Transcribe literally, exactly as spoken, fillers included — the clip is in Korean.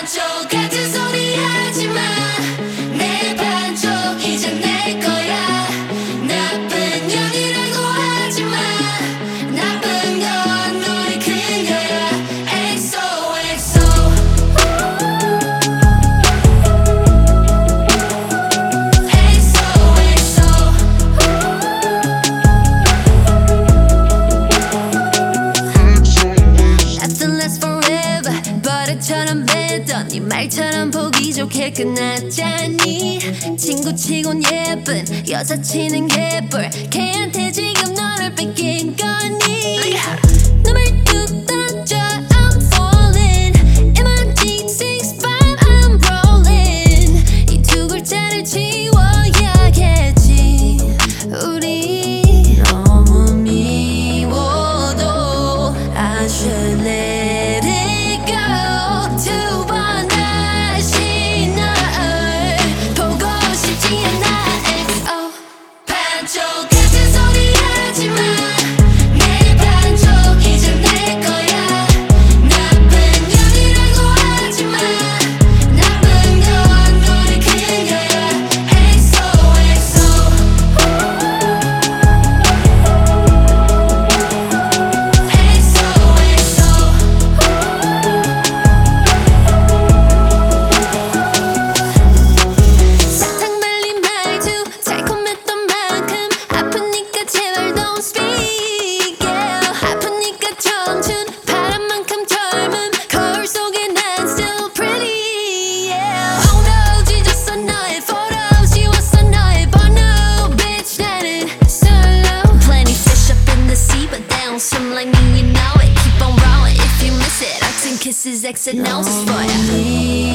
반쪽 같은 소리 하지마. 내 반쪽 이제 내 거야. 나쁜 년이라고 하지마. 나쁜 건 너의 그녀야. 엑소엑소. 버릇처럼 뱉던 네 말처럼 보기 좋게 끝났잖니. 친구치곤 예쁜 여사친은 개뿔. 걔한테 지금 너를 뺏긴 거니. 눈을 뚝 던져 I'm falling. 에머지 six five I'm rolling. 이 두 글자를 지워야겠지. 우리 너무 미워도 I should let it. Swim like me, you know it. Keep on rolling if you miss it. I'll send kisses, X and O's for ya.